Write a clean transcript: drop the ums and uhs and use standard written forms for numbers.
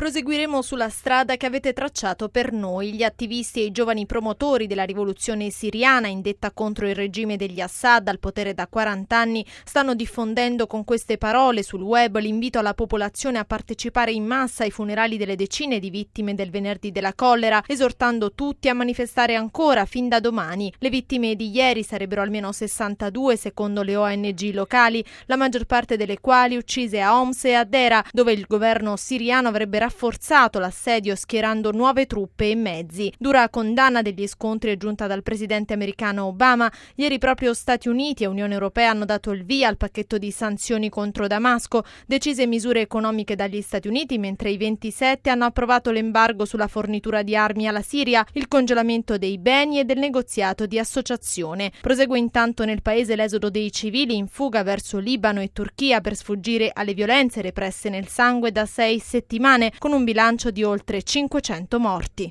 Proseguiremo sulla strada che avete tracciato per noi. Gli attivisti e i giovani promotori della rivoluzione siriana indetta contro il regime degli Assad al potere da 40 anni stanno diffondendo con queste parole sul web l'invito alla popolazione a partecipare in massa ai funerali delle decine di vittime del venerdì della collera, esortando tutti a manifestare ancora fin da domani. Le vittime di ieri sarebbero almeno 62 secondo le ONG locali, la maggior parte delle quali uccise a Homs e a Dera, dove il governo siriano avrebbe rafforzato l'assedio schierando nuove truppe e mezzi. Dura condanna degli scontri è giunta dal presidente americano Obama. Ieri proprio Stati Uniti e Unione Europea hanno dato il via al pacchetto di sanzioni contro Damasco, decise misure economiche dagli Stati Uniti, mentre i 27 hanno approvato l'embargo sulla fornitura di armi alla Siria, il congelamento dei beni e del negoziato di associazione. Prosegue intanto nel paese l'esodo dei civili in fuga verso Libano e Turchia per sfuggire alle violenze represse nel sangue da 6 settimane, con un bilancio di oltre 500 morti.